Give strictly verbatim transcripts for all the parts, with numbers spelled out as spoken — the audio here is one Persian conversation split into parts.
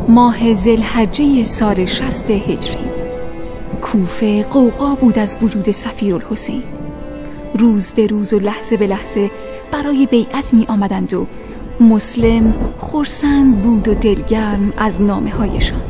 ماه ذوالحجه سال شصت هجری. کوفه غوغا بود از وجود صفیرالحسین. روز به روز و لحظه به لحظه برای بیعت می آمدند و مسلم خرسند بود و دلگرم از نامه هایشان.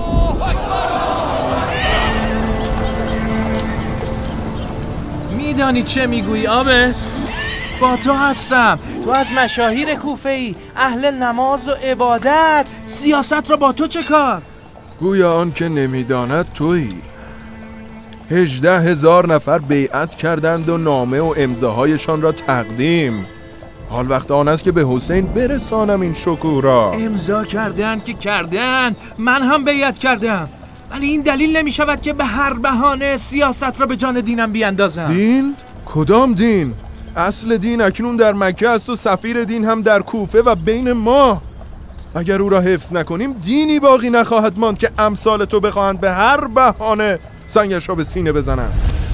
میدانی چه میگویی آبس؟ با تو هستم. تو از مشاهیر کوفه ای، اهل نماز و عبادت. سیاست را با تو چه کار؟ گویا آن که نمیداند تویی. هجده هزار نفر بیعت کردند و نامه و امضاهایشان را تقدیم. حال وقت آن است که به حسین برسانم این شکوه را. امضا کردند که کردند، من هم بیعت کردم، ولی این دلیل نمی شود که به هر بهانه سیاست را به جان دینم بیاندازم. دین؟ کدام دین؟ اصل دین اکنون در مکه است و سفیر دین هم در کوفه و بین ما. اگر او را حفظ نکنیم دینی باقی نخواهد ماند که امثال تو بخواهند به هر بهانه سنگش را به سینه بزنند.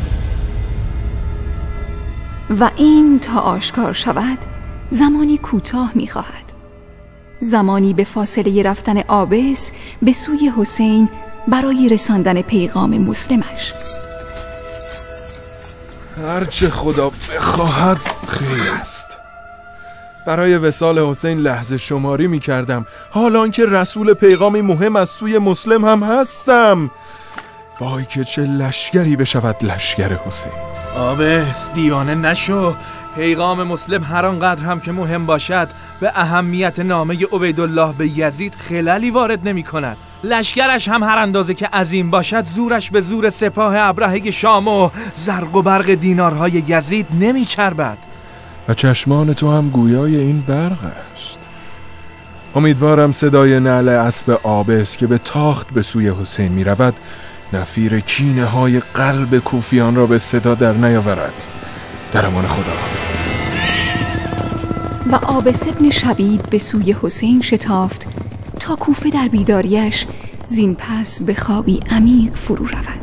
و این تا آشکار شود زمانی کوتاه می‌خواهد. زمانی به فاصله رفتن عابس به سوی حسین برای رساندن پیغام مسلمش. هرچه خدا بخواهد خیر است. برای وصال حسین لحظه شماری می کردم، حالان که رسول پیغامی مهم از سوی مسلم هم هستم. وای که چه لشگری بشود لشگر حسین. آبس دیوانه نشو. پیغام مسلم هر آنقدر هم که مهم باشد به اهمیت نامه عبیدالله به یزید خللی وارد نمی کند. لشکرش هم هر اندازه که عظیم باشد زورش به زور سپاه ابرهه شام و زرق و برق دینارهای یزید نمی چربد. و چشمان تو هم گویای این برق است. امیدوارم صدای نعل اسب عابس که به تاخت به سوی حسین می رود نفیر کینه های قلب کوفیان را به صدا در نیاورد. در امان خدا. و عابس ابن شبیب به سوی حسین شتافت تا کوفه در بیداریش زین پس به خوابی عمیق فرو رود.